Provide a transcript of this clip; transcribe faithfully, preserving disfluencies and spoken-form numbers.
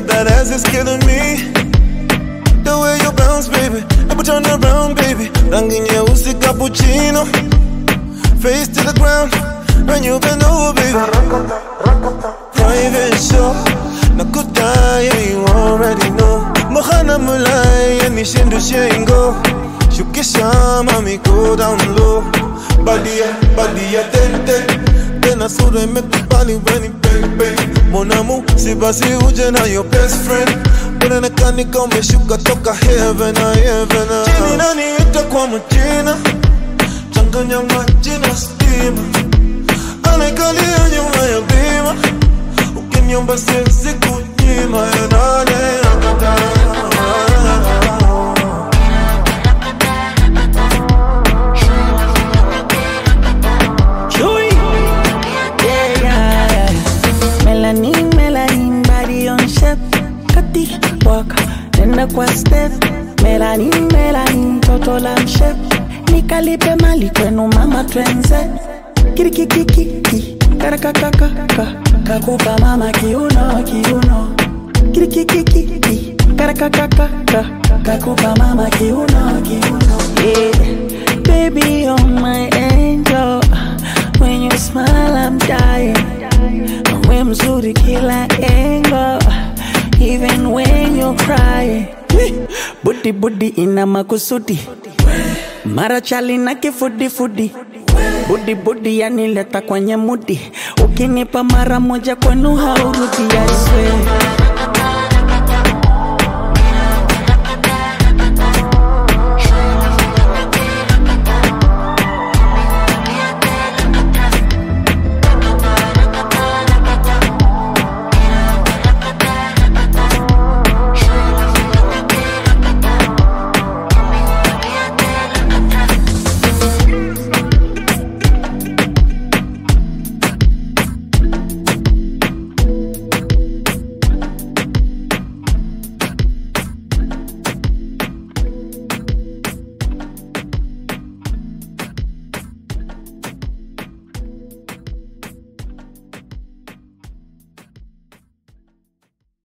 that that ass is killing me. The way you bounce, baby, ever turn around, baby. Rangi nyeusi cappuccino, face to the ground, when you bend over, baby. Private show, nakudaya, you already know. Mohana mulai, yani shindu shengo. Shukisha, mami, go down low. Badia, badia, ten, ten. Then I saw them make the body when it bang, bang. Mon amour, si basi uje na your best friend. When I can't come, me shuka toka heaven, I heaven. Chini nani ita kwa mchina, changanya majina stima. Anekalia nyuma ya bima, ukiniomba sisi kunyima ya nane akatana. Melanin, melanin, body on shape. Kati, walk, nenda kwa step. Melanin, melanin, toto lam shape. Nikalipe mali kwenu mama twenze. Kirikikikiki, karakakakaka. Kakupa mama kiuno, kiuno. Kirikikikiki, karakakakaka. Kakupa mama kiuno, kiuno. Yeah, baby, you're my angel. When you smile, I'm dying. We mzuri kila angle, even when you cry. Budi budi ina makusudi, mara chali na kifudi fudi. Budi budi yanileta kwenye mudi, ukinipa mara moja kwenu haurudi, I swear.